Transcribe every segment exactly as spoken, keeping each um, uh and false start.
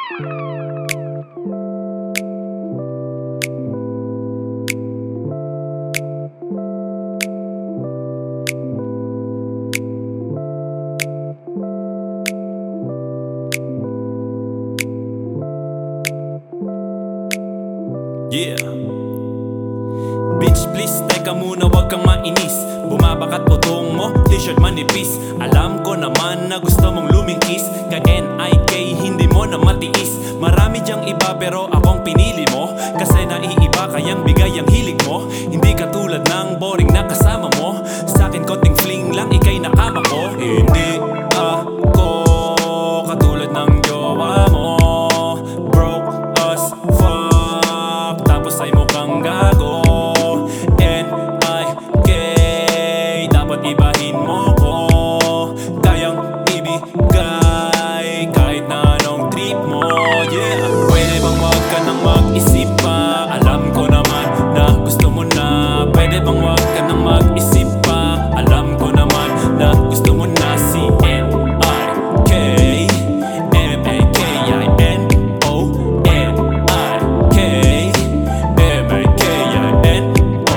Yeah. Bitch please, teka muna wag kang mainis. Bumabakat putong mo, t-shirt manipis. Alam ko naman na gusto mong lumingkis. Ka-N I K, hindi mo na matiis. Marami dyang iba pero akong pinili mo. Kasi naiiba kayang bigay ang hilig mo. Hindi katulad ng boring na kasama mo. Sa'kin konting fling lang, ikay nakama ko. Hindi ako katulad ng jowa mo. Broke as fuck, tapos ay mukhang gago. N I K, dapat ibahin mo ko. Kayang ibigay kahit na anong trip mo. Yeah. Pwede bang wag ka nang mag-isip pa? Alam ko naman na gusto mo na. Pwede bang wag ka nang mag-isip pa? Alam ko naman na gusto mo na. Si N I K M A K I N O N I K M A K I N O.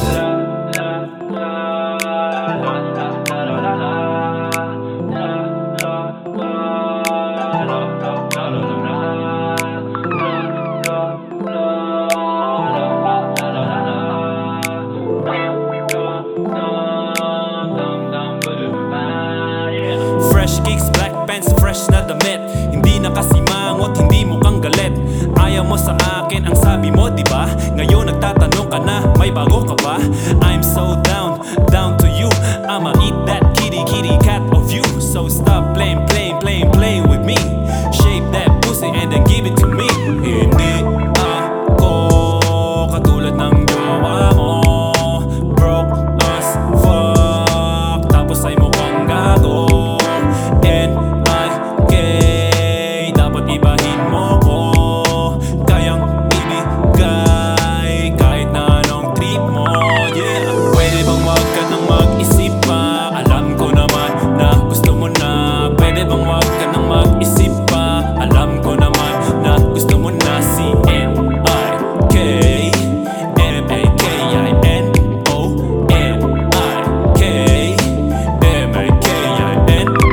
Fresh kicks, black pants, fresh na damit. Hindi na kasi mangot, hindi mukhang galit. Ayaw mo sa akin, ang sabi mo diba? Ngayon nagtatanong ka na, may bago ka ba? I'm so down, down to you. I'ma eat that kitty, kitty cat of you. So stop playing, playing, playing, playing with me. Shape that pussy and then give it to me. Hindi ako katulad ng jowa mo. Broke as fuck, tapos ay mukhang gago. N I K, dapat ibahin mo ko. Kayang ibigay kahit na anong trip mo. Yeah. Pwede bang wag ka nang mag-isip pa? Alam ko naman na gusto mo na. Pwede bang wag ka nang mag-isip pa? Alam ko naman na gusto mo na. Si N I K M A K I N O N I K M A K I N O.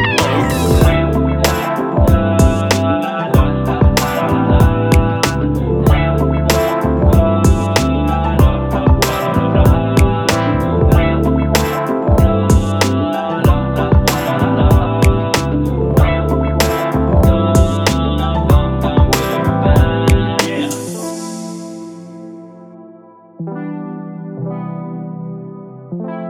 Thank you.